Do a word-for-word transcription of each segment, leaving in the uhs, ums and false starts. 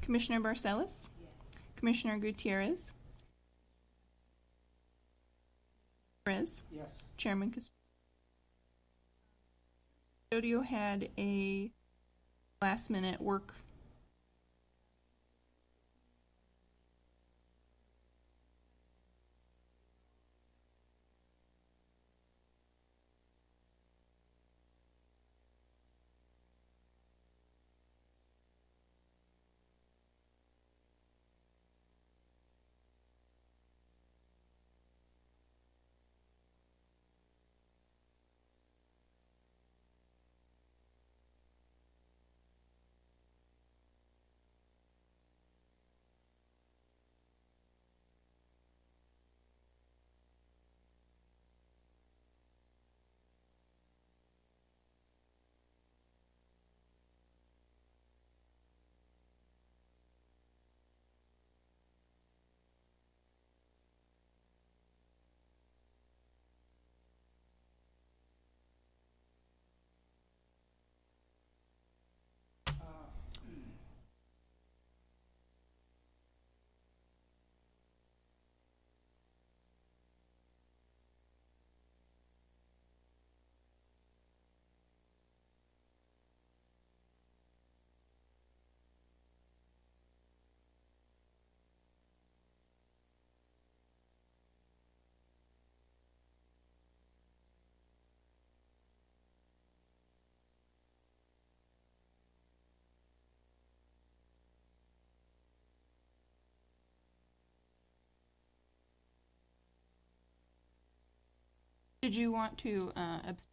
Commissioner Barcelos? Commissioner Gutierrez? Perez? Yes. Chairman Custodio had a last minute work. Did you want to uh, abstain?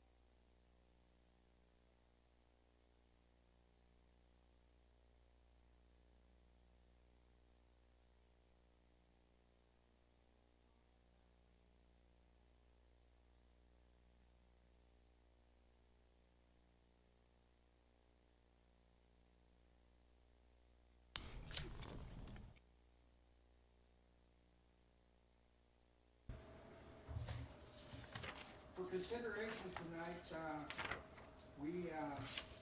For consideration tonight, uh, we uh,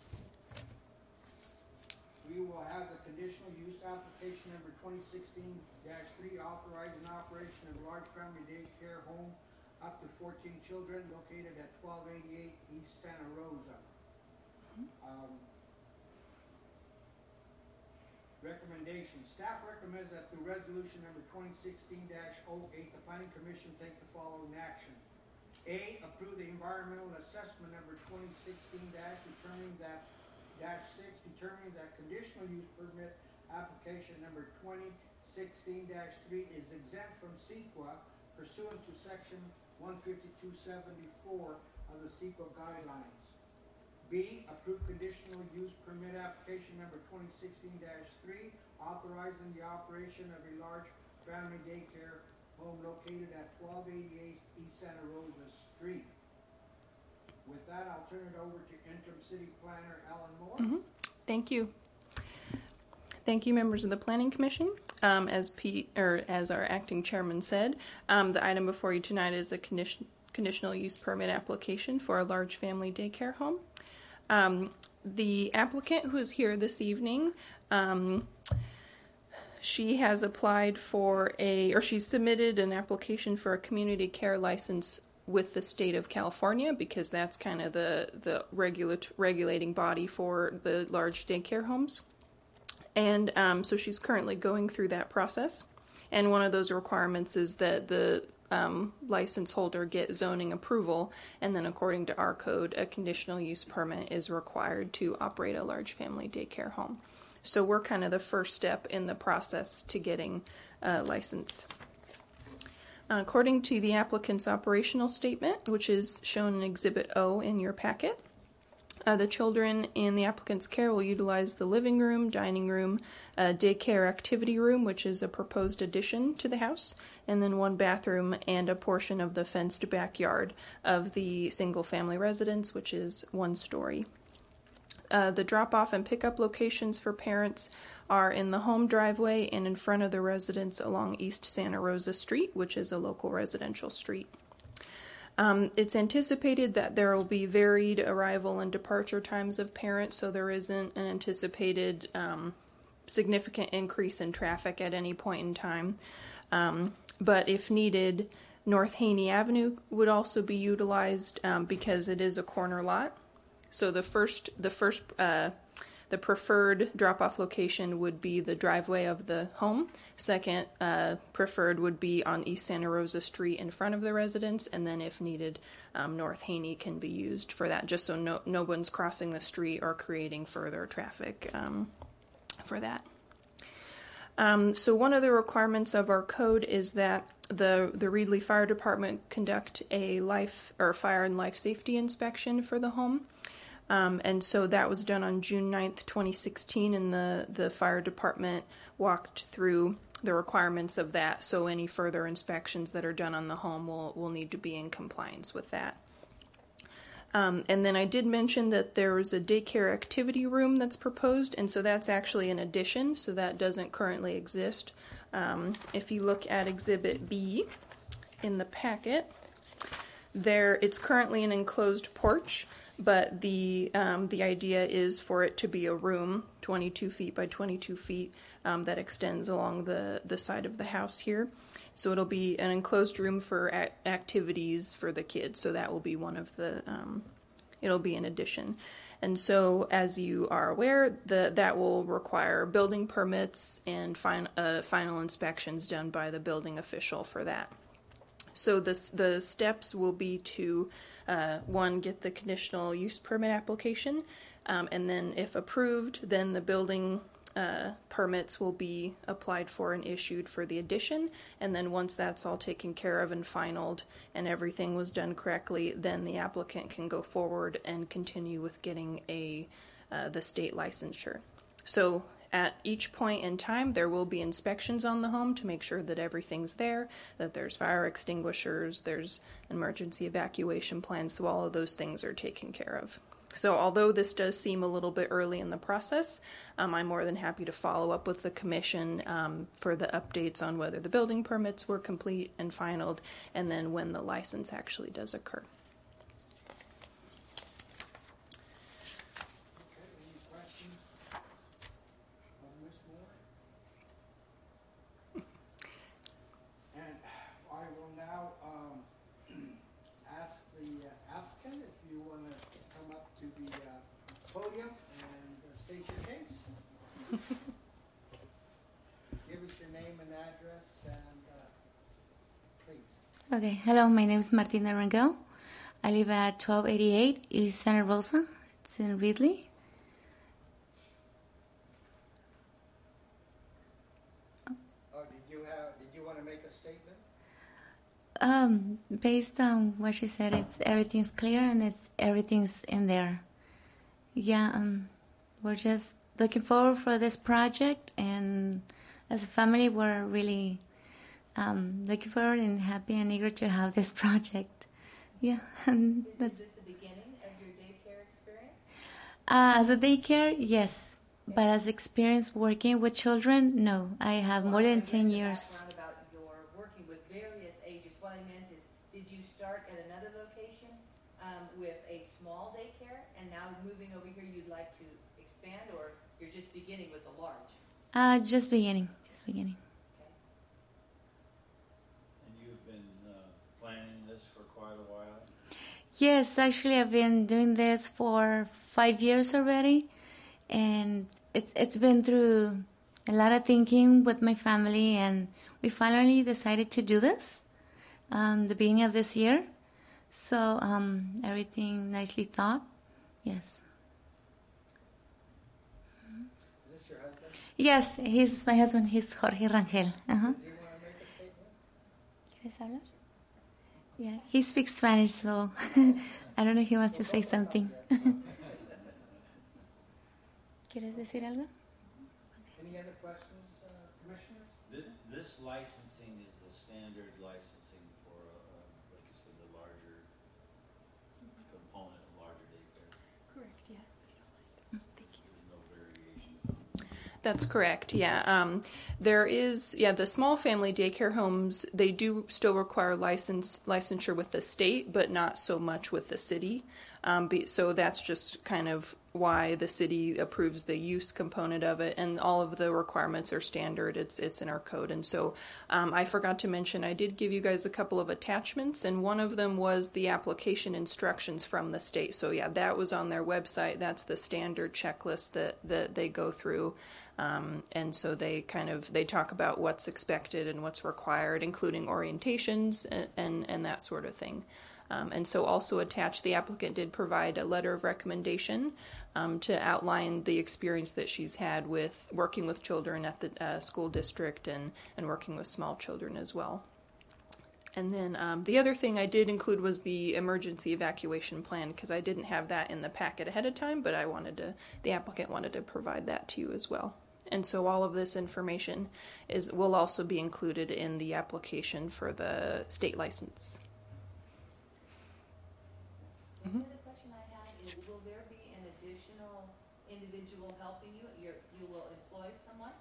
we will have the conditional use application number twenty sixteen dash three, authorizing operation of a large family daycare home up to fourteen children located at twelve eighty-eight East Santa Rosa. Um, Recommendation. Staff recommends that through resolution number twenty sixteen dash oh eight, the Planning Commission take the following action. A, approve the environmental assessment number twenty sixteen dash determining that dash six, determining that conditional use permit application number twenty sixteen dash three is exempt from CEQA pursuant to section one fifty-two seventy-four of the CEQA guidelines. B, approve conditional use permit application number twenty sixteen dash three, authorizing the operation of a large family daycare home located at twelve eighty-eight East Santa Rosa Street. With that, I'll turn it over to interim city planner Alan Moore. Mm-hmm. Thank you. Thank you, members of the Planning Commission. Um, as P, or as our acting chairman said, um, the item before you tonight is a condition, conditional use permit application for a large family daycare home. Um, the applicant who is here this evening, um, she has applied for a, or she's submitted an application for a community care license with the state of California, because that's kind of the, the regulat- regulating body for the large daycare homes. And um, so she's currently going through that process. And one of those requirements is that the um, license holder get zoning approval, and then according to our code, a conditional use permit is required to operate a large family daycare home. So we're kind of the first step in the process to getting a license. Uh, according to the applicant's operational statement, which is shown in Exhibit O in your packet, uh, the children in the applicant's care will utilize the living room, dining room, uh, daycare activity room, which is a proposed addition to the house, and then one bathroom and a portion of the fenced backyard of the single-family residence, which is one story. Uh, the drop-off and pickup locations for parents are in the home driveway and in front of the residence along East Santa Rosa Street, which is a local residential street. Um, it's anticipated that there will be varied arrival and departure times of parents, so there isn't an anticipated um, significant increase in traffic at any point in time. Um, but if needed, North Haney Avenue would also be utilized um, because it is a corner lot. So the first, the first, uh, the preferred drop-off location would be the driveway of the home. Second, uh, preferred would be on East Santa Rosa Street in front of the residence, and then if needed, um, North Haney can be used for that, just so no no one's crossing the street or creating further traffic um, for that. Um, so one of the requirements of our code is that the the Reedley Fire Department conduct a life or fire and life safety inspection for the home. Um, and so that was done on June ninth, twenty sixteen, and the, the fire department walked through the requirements of that. So any further inspections that are done on the home will, will need to be in compliance with that. Um, and then I did mention that there was a daycare activity room that's proposed, and so that's actually an addition, so that doesn't currently exist. Um, if you look at Exhibit B in the packet, there it's currently an enclosed porch. But the um, the idea is for it to be a room, twenty-two feet by twenty-two feet, um, that extends along the, the side of the house here. So it'll be an enclosed room for a- activities for the kids. So that will be one of the, um, it'll be an addition. And so as you are aware, the, that will require building permits and fin- uh, final inspections done by the building official for that. So this, the steps will be to Uh, one, get the conditional use permit application, um, and then if approved, then the building uh, permits will be applied for and issued for the addition, and then once that's all taken care of and finalized and everything was done correctly, then the applicant can go forward and continue with getting a uh, the state licensure. So at each point in time, there will be inspections on the home to make sure that everything's there, that there's fire extinguishers, there's emergency evacuation plans, so all of those things are taken care of. So although this does seem a little bit early in the process, um, I'm more than happy to follow up with the commission um, for the updates on whether the building permits were complete and finalized, and then when the license actually does occur. Podium and uh, state your case. Give us your name and address, and uh, please. Okay, hello, my name is Martina Rangel. I live at twelve eighty-eight East Santa Rosa. It's in Reedley. Oh, did you have? Did you want to make a statement? Um, based on what she said, it's everything's clear and it's everything's in there. Yeah, um, we're just looking forward for this project, and as a family, we're really um, looking forward and happy and eager to have this project. Yeah, and Is, that's. is this the beginning of your daycare experience? Uh, as a daycare, yes, but as experience working with children, no. I have more than ten years. Background about your working with various ages. What I meant is, did you start at another location um, with a small daycare, and now moving over here, you'd like to expand, or you're just beginning with the large? Uh, just beginning, just beginning. Okay. And you've been uh, planning this for quite a while? Yes, actually, I've been doing this for five years already, and it's it's been through a lot of thinking with my family, and we finally decided to do this um, the beginning of this year. So um, everything nicely thought. Yes. Is this your husband? Yes, he's my husband. He's Jorge Rangel. Uh-huh. Does he want to make a statement? ¿Quieres hablar? Yeah, he speaks Spanish, so I don't know if he wants to say something. ¿Quieres decir algo? Any other questions, uh, commissioners? This, this licensing is the standard licensing for, uh, like you said, the larger component, a larger daycare. Correct, yeah. There's no variations on it. That's correct, yeah. Um, there is, yeah, the small family daycare homes, they do still require license licensure with the state, but not so much with the city. Um, be, so that's just kind of why the city approves the use component of it, and all of the requirements are standard. It's it's in our code. And so um, I forgot to mention, I did give you guys a couple of attachments, and one of them was the application instructions from the state. So yeah, that was on their website. That's the standard checklist that, that they go through. Um, and so they kind of, they talk about what's expected and what's required, including orientations and, and, and that sort of thing. Um, and so also attached, the applicant did provide a letter of recommendation um, to outline the experience that she's had with working with children at the uh, school district and, and working with small children as well. And then um, the other thing I did include was the emergency evacuation plan, because I didn't have that in the packet ahead of time, but I wanted to, the applicant wanted to provide that to you as well. And so all of this information is will also be included in the application for the state license. The other question I have is, will there be an additional individual helping you? You're, you will employ someone?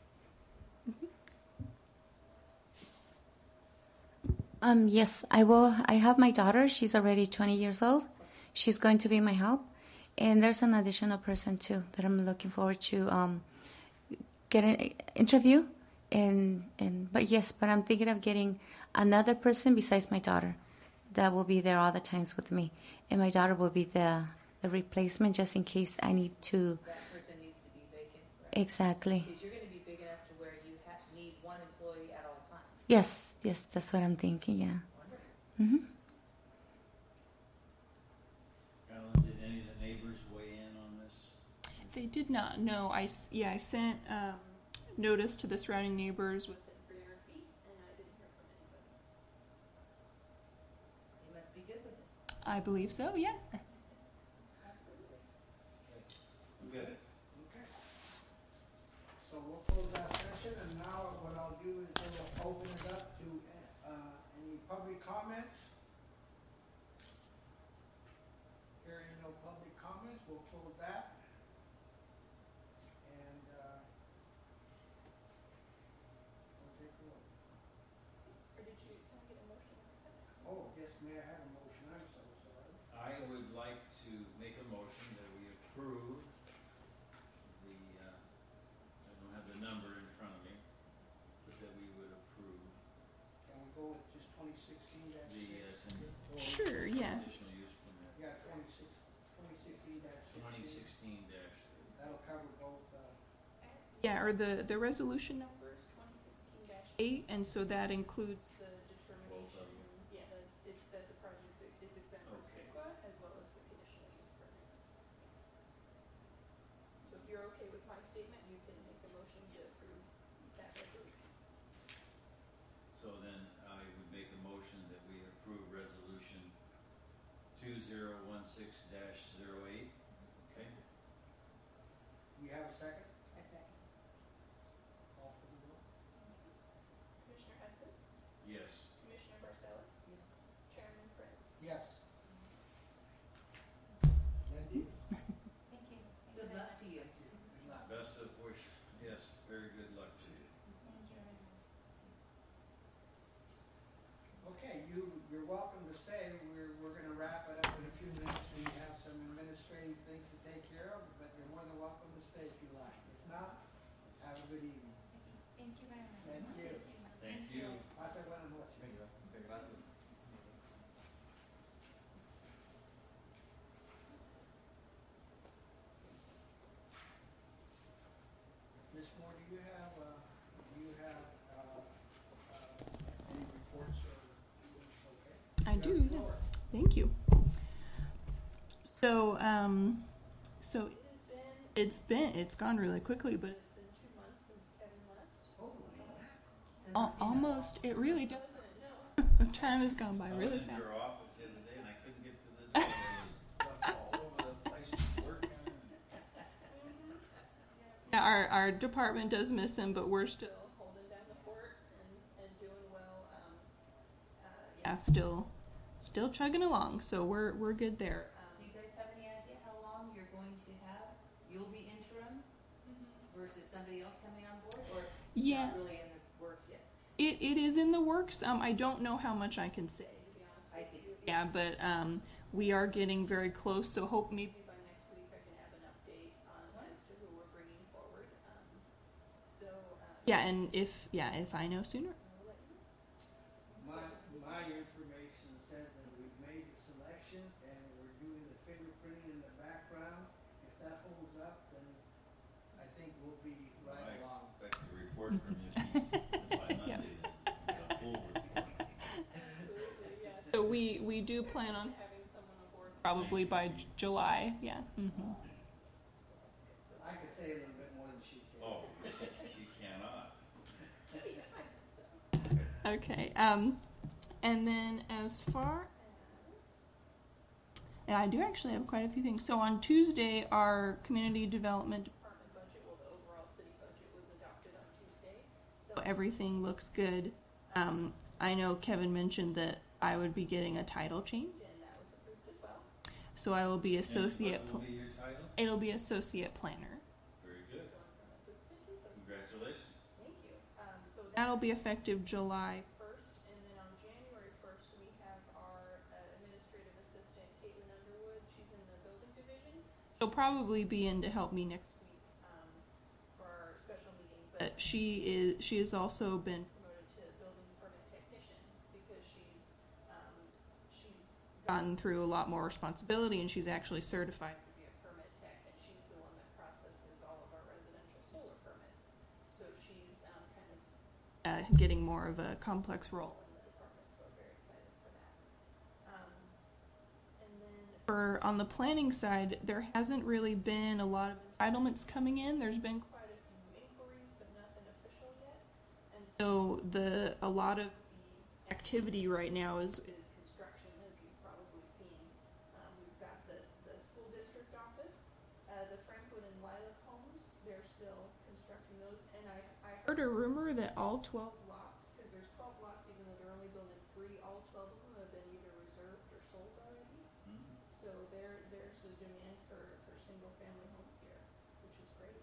Um, yes, I will. I have my daughter. She's already twenty years old. She's going to be my help. And there's an additional person, too, that I'm looking forward to um, get an interview. And, and But yes, but I'm thinking of getting another person besides my daughter that will be there all the times with me. And my daughter will be the, the replacement just in case I need to. That person needs to be vacant, right? Exactly. Because you're going to be big enough to where you have, need one employee at all times. Yes, yes, that's what I'm thinking, yeah. Wonderful. Mm-hmm. Carolyn, did any of the neighbors weigh in on this? They did not. No, I s- yeah, I sent um, notice to the surrounding neighbors within three hundred feet, and I didn't hear from anybody. You must be good with it. I believe so. Yeah. Absolutely. I'm good. Okay. So we'll close that session, and now what I'll do is we'll open it up to, uh, any public comments. Hearing no public comments, we'll close that. And, uh, we'll take a look. Or did you can I get a motion in a second? Oh, yes, may I have a motion? I'm so sorry. I would like to make a motion that we approve the, uh, I don't have the number in front of me, but that we would approve Can we go with just twenty sixteen dash the, uh, six? Sure. Yeah. conditional use permit. Yeah, twenty-six, twenty sixteen dash Twenty sixteen. sixteen dash three. That'll cover both, uh, Yeah. Or the the resolution number is twenty sixteen dash eight, and so that includes the determination. Yeah, that's it, that the project is exempt from Okay. CEQA as well as the conditional use permit. So if you're okay with my statement, you can make a motion to approve that resolution. So then I would make a motion that we approve resolution two zero one six dash zero eight, okay? we have a second? A second. Call for the vote. Commissioner Hudson, Yes. Commissioner Barcelos, Yes. Chairman Press. Yes. Thank you. Thank you. Good luck to you. Good luck. Best of wish, yes, very good luck to you. Thank you very much. Okay, you, you're welcome to stay. We're, we're gonna wrap it up in a few minutes. We have some administrative things to take care of, but you're more than welcome to stay if you like. If not, have a good evening. Thank you very much. Thank you. Thank you. Pasa buenas noches. Miss Moore, do you have, uh, do you have, uh, uh, any reports or, okay? I You have do, the yeah. floor. Thank you. So, um, so it has been, it's been, it's gone really quickly, but it's been two months since Kevin left. Holy Al- almost, it really doesn't. No, time has gone by I really went in fast. your office the other day and I couldn't get to the door. There was stuff all over the place working. Yeah, our our department does miss him, but we're still holding down the fort and, and doing well. Um, uh, yeah, still, still chugging along. So we're we're good there. Do you guys have any idea how long you're going to have? You'll be interim versus somebody else coming on board, or it's Yeah. not really in the works yet? It, it is in the works. Um, I don't know how much I can say, to be honest. I see. Yeah, but um, we are getting very close, so hope maybe by next week I can have an update on as to who we're bringing forward. Um, so uh, yeah, and if yeah, if I know sooner, I'll let you know. My, my information says that we've made the selection and we're doing the fingerprinting in the background. If that holds up, then I think we'll be Well, right I along. expect a report from you by Monday, then, a full report. Absolutely, yeah. So we we do plan on having someone on board probably by J- July. Yeah. Mm-hmm. I could say a little bit more than she can. Oh, she cannot. Okay. Um, and then as far as yeah, I do actually have quite a few things. So on Tuesday, our community development department budget, well, the overall city budget was adopted on Tuesday, so everything looks good. Um, I know Kevin mentioned that I would be getting a title change, and that was approved as well. So I will be associate. And what will be your title? It'll be associate planner. Very good. Going from assistant to associate. Congratulations. Thank you. Um, so that'll be effective July first, and then on January first, we have our uh, administrative assistant, Caitlin Underwood. She's in the building division. She'll probably be in to help me next week um, for our special meeting. But she is she has also been promoted to building permit technician because she's um, she's gotten through a lot more responsibility, and she's actually certified to be a permit tech, and she's the one that processes all of our residential solar permits. So she's um, kind of uh, getting more of a complex role in the department, so I'm very excited for that. Um, and then for on the planning side, there hasn't really been a lot of entitlements coming in. There's been quite a few inquiries, but nothing official yet. And so the a lot of the activity right now is, is construction, as you've probably seen. Um, we've got the the school district office, uh, the Franklin and Lilac homes. They're still constructing those, and I I heard a rumor that all twelve lots, because there's twelve lots, even though they're only building three, all twelve of them have been either reserved or sold already. Hmm. So there there's a demand for for single family homes here, which is great.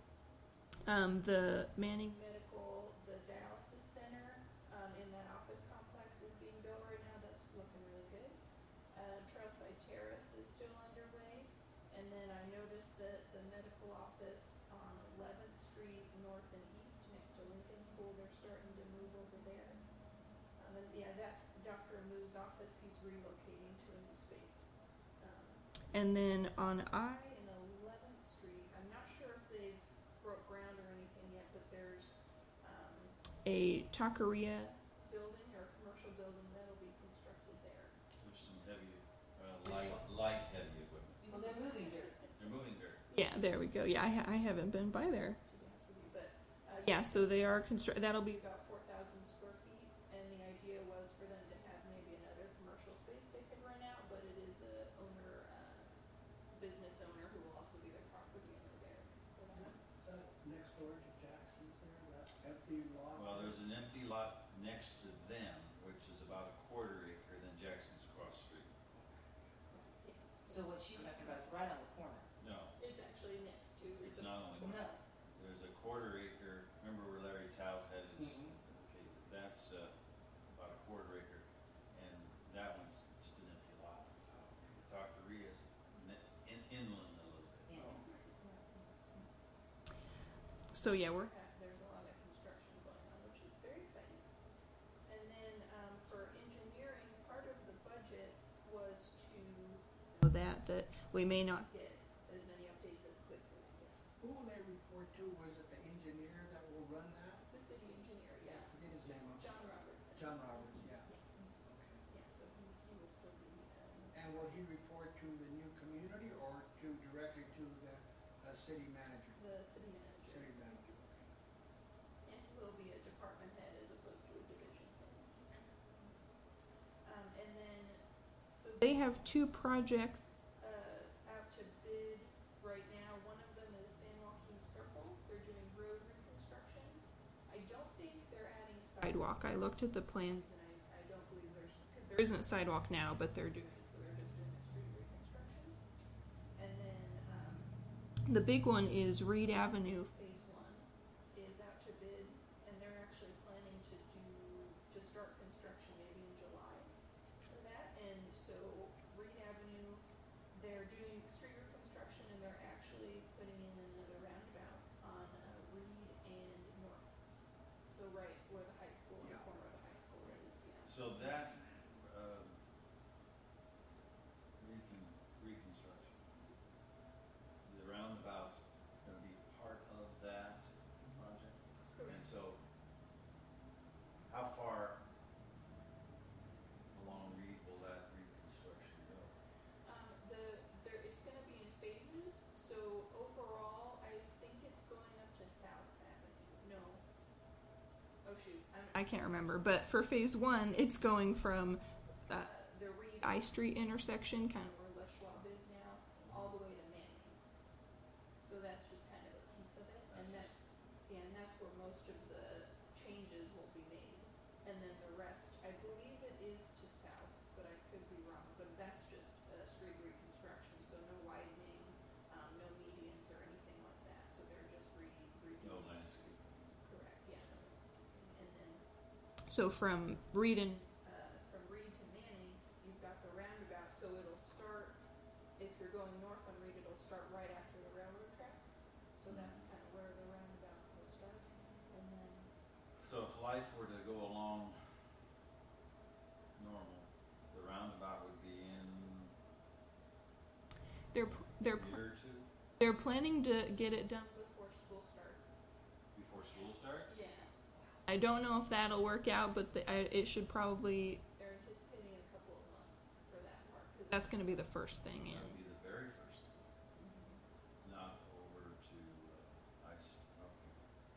Um, the Manning Medical, the dialysis center, um, in that office complex is being built right now. That's looking really good. Uh, Trailside Terrace is still underway. And then I noticed that the medical office on eleventh Street North and East next to Lincoln School, they're starting to move over there. Um, and yeah, that's Doctor Amu's office. He's relocating to a new space. Um, and then on I and eleventh Street, I'm not sure if they've broke ground or anything yet, but there's um, a taqueria building or a commercial building that'll be constructed there. There's some heavy, uh, light, light heavy equipment. Well, they're moving dirt. They're moving dirt. Yeah, there we go. Yeah, I, ha- I haven't been by there, to be honest with you, but uh, yeah, so they are construct. That'll be about four thousand square feet, and the idea was for them to have maybe another commercial space they could rent out, but it is a owner, uh, business owner who will also be the property owner there for that. Is that next door to Jackson's there, that empty lot? Well, there's an empty lot next to them, which is about a quarter acre, then Jackson's cross street. So what she's talking about is right on the corner. No, It's actually next to. it's not on the corner. No. There's a quarter acre, remember where Larry Tout had his, Mhm. okay, that's, uh, about a quarter acre, and that one's just an empty lot. The Taqueria's ne- in, inland a little bit. Yeah. So yeah, we're there's a lot of construction going on, which is very exciting. And then um, for engineering, part of the budget was to know that that we may not get as many updates as quickly. Yes, Who will they report to? Was it the engineer that will run that? the city engineer, I yeah, forget his name. I'm John sorry. Robertson. John Roberts, yeah. Yeah, Okay. yeah. So he, he will still be. Um, And will he report to the new community or to directly to the uh, city manager? the city manager. City manager, okay. Yes, will be a department head as opposed to a division head. Um, and then, so they have two projects uh, out to bid right now. One of them is San Joaquin Circle. They're doing road reconstruction. I don't think they're adding sidewalk. I looked at the plans and I, I don't believe there's, because there isn't sidewalk now, but they're doing it, so they're just doing a street reconstruction. And then um, the big one is Reed Avenue Phase One is out to bid, and they're actually planning to do to start construction maybe in July for that. And so Reed Avenue actually putting in another roundabout on uh, Reed and North. So right where the high school, the Yeah. corner of the high school is, yeah. So that, uh, recon, reconstruction, the roundabout's gonna be part of that project? And so, how far along Reed will that reconstruction go? Um, the, there, it's gonna be in phases, so overall, I think it's going up to South Avenue, no. Oh shoot, I'm, I can't remember, but for phase one, it's going from, uh, the Reed I Street intersection, kind of where Les Schwab is now, all the way to Manning. So that's just kind of a piece of it, and that, yeah, and that's where most of the changes will be made. And then the rest, I believe it is to south, but I could be wrong, but that's just a street reconstruction, so no widening, um, no medians or anything like that, so they're just re, redoing. No the landscape. street. Correct, yeah, no landscaping, and then. So from Reed and, uh, from Reed to Manning, you've got the roundabout, so it'll start, if you're going north on Reed, it'll start right after the railroad tracks. So that's kind of where the roundabout will start, and then. So if life were to go along normal, the roundabout would be in They're pl- a they're pl- year or two they're planning to get it done before school starts. before school starts? Yeah. I don't know if that'll work out, but the, I, it should probably. They're anticipating a couple of months for that part, because that's going to be the first thing That in. would be the very first, not over to, uh, ice, okay.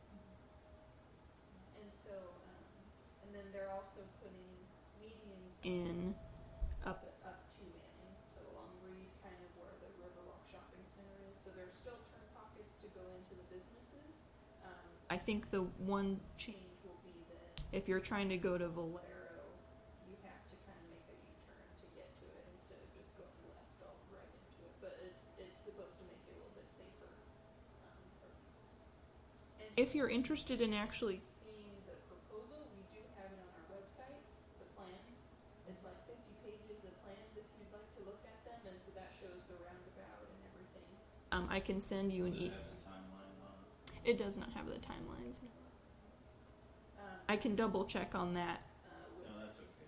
And so, um, and then they're also putting medians in up up to Manning, so along Reed, kind of where the Riverwalk Shopping Center is. So there's still turn pockets to go into the businesses. Um, I think the one change will be that if you're trying to go to Valero, you have to kind of make a U-turn to get to it instead of just going left all right into it. But it's it's supposed to make it a little bit safer um, for people. And if you're interested in actually seeing the proposal, we do have it on our website, the plans. It's like fifty pages of plans if you'd like to look at them, and so that shows the roundabout and everything. Um, I can send you an Does it email. have the timeline on it? It does not have the timelines, no. Um, I can double check on that. Uh, with, No, that's okay,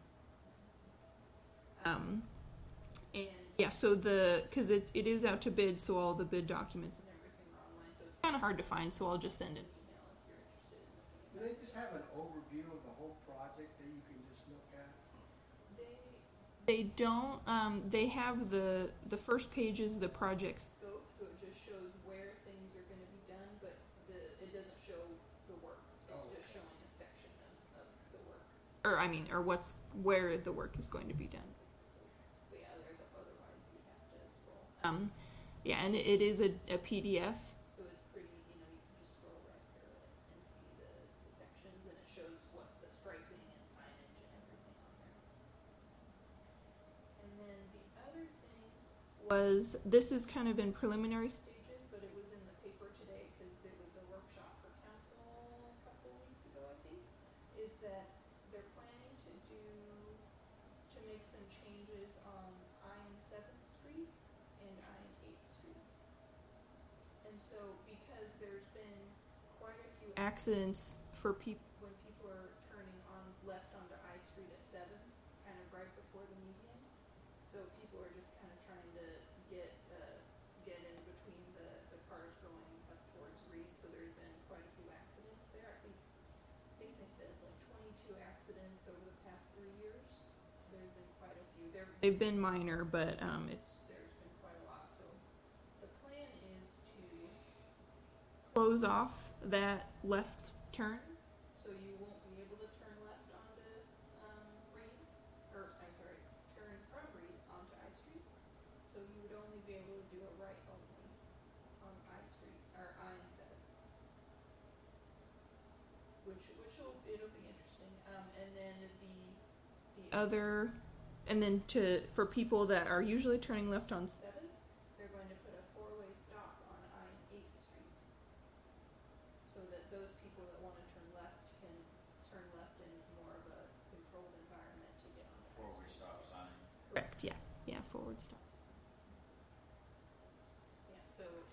I can. um, and yeah, so the, cause it's, it is out to bid, so all the bid documents and everything are online, so it's kinda hard to find, so I'll just send an email if you're interested in looking Do at they just have an overview of the whole project that you can just look at? They, they don't, um, they have the, the first page is the project scope, so it just shows where things are gonna be done, but the, it doesn't show the work. It's Oh, just okay. showing a section of, of the work. Or, I mean, or what's, where the work is going to be done, basically. But yeah, there, otherwise you'd have to scroll. Um, yeah, and it, it is a, a P D F. So it's pretty, you know, you can just scroll right through it and see the, the sections, and it shows what the striping and signage and everything on there. And then the other thing was, this is kind of in preliminary stages, but it was in the paper today because it was a workshop for council a couple weeks ago, I think, is that they're planning to do, to make some changes on I and seventh Street and I and eighth Street. And so, because there's been quite a few accidents for people, when people are turning on left onto I Street at seventh, kind of right before the median. So people are just kind of trying to get, uh, get in between the, the cars going up towards Reed, so there's been quite a few accidents there. I think, I think they said like twenty-two accidents over the past three years. So there's been quite a few. They're, they've been minor, but, um, it's, there's been quite a lot, so the plan is to close off that left turn, so you won't be able to turn left onto, um, Reed, or, I'm sorry, turn from Reed onto I Street. So you would only be able to do a right only on I Street, or I and seven. Which, which will, it'll be interesting, um, and then the, the other, and then to, for people that are usually turning left on seventh, they're going to put a four-way stop on I and eighth Street. So that those people that wanna turn left can turn left in more of a controlled environment to get on the I Four-way Street. stop sign. Correct, yeah, yeah, forward stops. Yeah, so,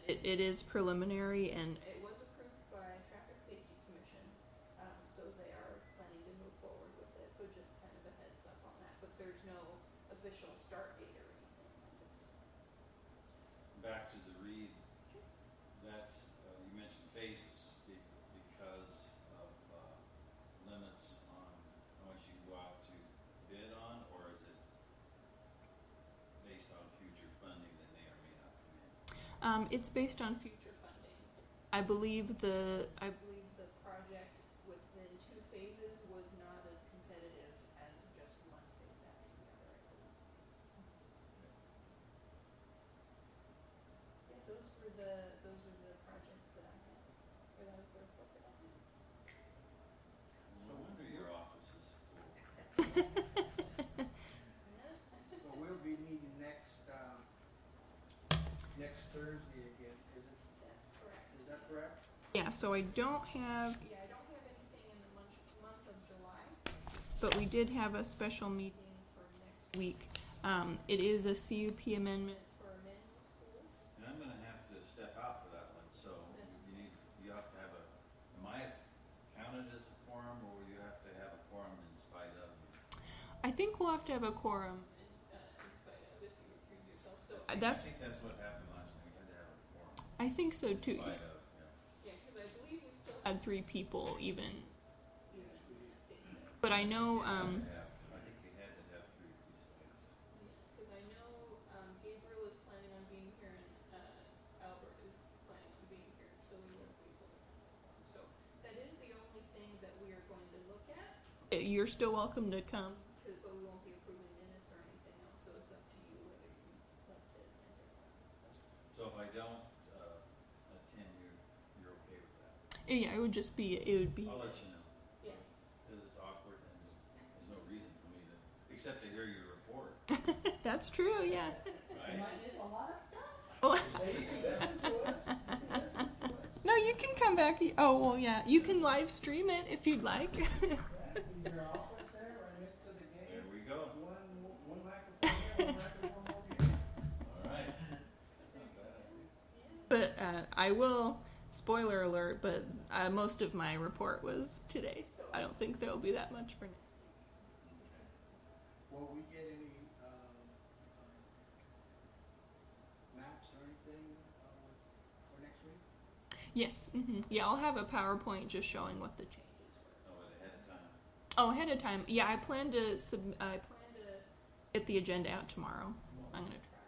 It, it is preliminary, and it was approved by Traffic Safety Commission, um, so they are planning to move forward with it, but just kind of a heads up on that. But there's no official start date or anything like this. Back to the Reed, that's, uh, you mentioned phases be- because of, uh, limits on how much you can go out to bid on, or is it based on future funding that may or may not come in? Um, it's based on future funding. I believe the I believe the project within two phases was not as competitive as just one phase after the other. I believe. Yeah, those were the those were the projects that I had, or that was the report that I had. No wonder your office is full. So we'll be meeting next, um, next Thursday again, is it, That's correct. is that correct? Yeah, so I don't have yeah, I don't have anything in the month, month of July, but we did have a special meeting for next week. Um, it is a C U P amendment for manual schools. And I'm gonna have to step out for that one, so you need, you have to have a, am I counted as a quorum, or will you have to have a quorum in spite of me? I think we'll have to have a quorum in, uh, in spite of if you recuse yourself. So uh, that's I think that's what happened last time, we had to have a quorum I think so in too. spite of, yeah. Yeah, because I believe we still had three people even. Yes, we did. But I know, um, You had to have- I think you had to have three pieces. because I know um, Gabriel is planning on being here and uh, Albert is planning on being here, so we won't be able to have a quorum. So that is the only thing that we are going to look at. Uh, You're still welcome to come, 'cause- but we won't be approving minutes or anything else, so it's up to you whether you like to attend or not. So. So if I don't, uh, attend, you're, you're okay with that? Yeah, it would just be, it would be. I'll let you know. Yeah. Cause it's awkward and there's no reason for me to, except to hear your report, That's true, yeah. You right? might miss a lot of stuff. Oh, Hey, you can listen to us, you can listen to us. no, you can come back. Oh, well, yeah. You can live stream it if you'd like. Yeah, in your office there, right next to the There gate, we go. one, one microphone there, one microphone over here. All right. That's not a bad idea. But uh, I will, spoiler alert, but uh, most of my report was today, so I don't think there will be that much for next week. Will we get any, um, um, maps or anything, uh, for next week? Yes, hmm yeah, I'll have a PowerPoint just showing what the changes were. Oh, ahead of time. Oh, ahead of time. Yeah, I plan to sub. I plan to get the agenda out tomorrow. I'm gonna try.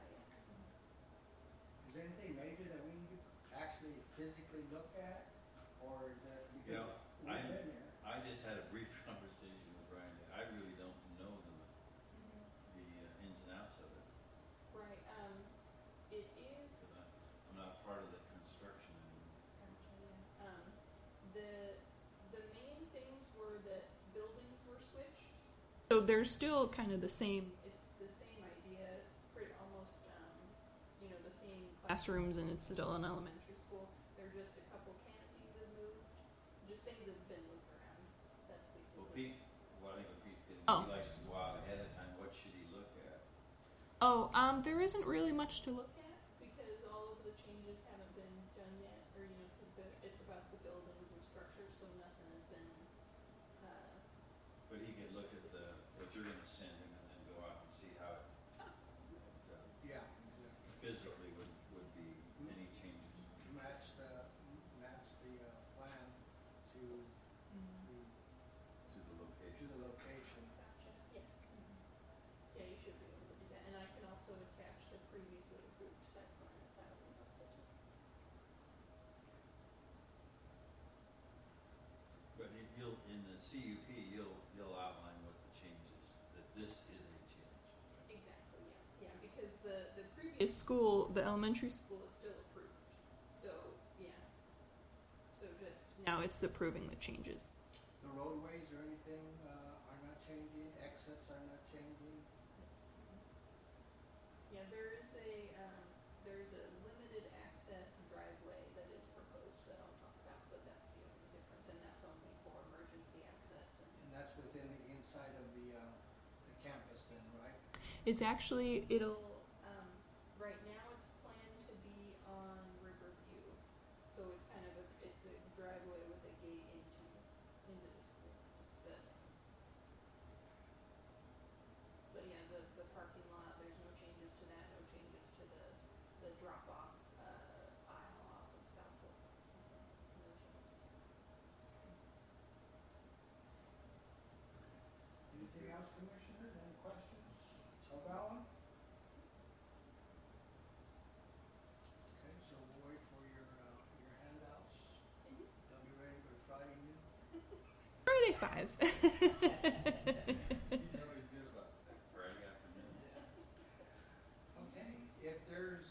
Is there anything major that we need to actually physically look at, or is that, You because know, we've I- been there? I just had a brief conversation with Brian. I really don't know the, the uh, ins and outs of it. Right. Um, it is. Cause I, I'm not part of the construction anymore. Um, the the main things were that buildings were switched. So they're still kind of the same. It's the same idea, pretty almost. Um, you know, the same classrooms, and it's still an elementary school. They're just a couple canopies have moved. Just things that have been moved around. That's Well, basically. Pete, well, I think what Pete's getting, Oh. he likes to go out ahead of time. What should he look at? Oh, um, there isn't really much to look at because all of the changes haven't been done yet, or you know, because it's about the buildings and structures, so nothing has been. Uh, But he could look at the, what you're gonna send him and then go out and see how it, it, uh, Yeah, exactly. physically would, would be any changes. Match the, match the, uh, plan to, the, To the to location. the location. Gotcha. Yeah. Yeah, you should be able to do that, and I can also attach the previously approved site plan if that would be helpful too. But he- he'll, in the C U P, he'll, he'll outline what the change is, that this is a change. Exactly. Yeah. Yeah, because the the previous school, the elementary school, is still approved. So yeah. So just now it's approving the changes. The roadways or anything, uh, are not changing, exits are not changing. Yeah, there is a um, there's a limited access driveway that is proposed that I'll talk about, but that's the only difference, and that's only for emergency access. And And that's within the inside of the, uh, the campus then, right? it's actually it'll um, right now it's planned to be on River drop-off uh, aisle off of South Fork. Anything else, Commissioners? Any questions of Alan? Okay, so we'll wait for your, uh, your handouts. They'll be ready by Friday noon. Friday five.